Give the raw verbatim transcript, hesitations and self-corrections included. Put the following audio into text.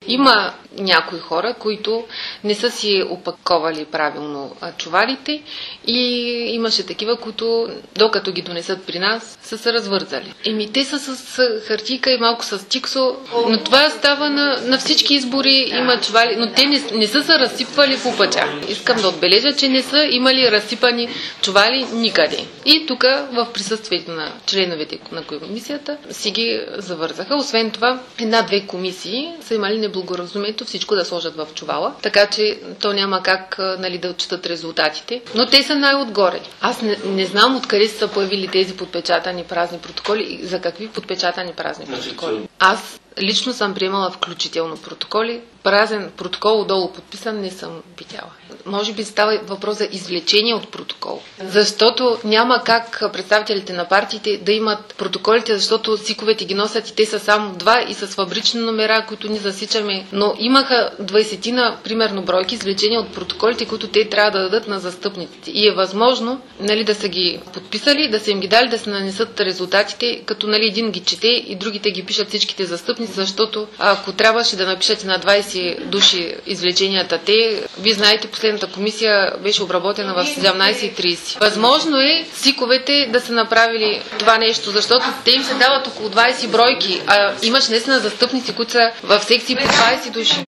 Има някои хора, които не са си опаковали правилно чувалите и имаше такива, които докато ги донесат при нас, са се развързали. Еми, те са с хартийка и малко с тиксо, но това става на, на всички избори, има чували, но те не, не са се разсипвали по пътя. Искам да отбележа, че не са имали разсипани чували никъде. И тук в присъствието на членовете на комисията си ги завързаха. Освен това, една-две комисии са имали неблагоразумието всичко да сложат в чувала, така че то няма как, нали, да отчитат резултатите. Но те са най-отгоре. Аз не, не знам откъде са появили тези подпечатани празни протоколи и за какви подпечатани празни протоколи. Аз лично съм приемала включително протоколи. Празен протокол отдолу подписан не съм видяла. Може би става въпрос за извлечение от протокол. Защото няма как представителите на партиите да имат протоколите, защото сиковете ги носят и те са само два и с фабрични номера, които ни засичаме. Но имаха двайсетина, примерно, бройки извлечения от протоколите, които те трябва да дадат на застъпниците. И е възможно, нали, да са ги подписали, да са им ги дали, да се нанесат резултатите, като, нали, един ги чете и другите ги пишат всичките застъпници, защото ако трябваше да напишете на двайсет души извлеченията те, вие знаете, последната комисия беше обработена в седемнайсет и трийсет. Възможно е сиковете да са направили това нещо, защото те им се дават около двайсет бройки, а имаш наистина застъпници, които са в секции по двайсет души.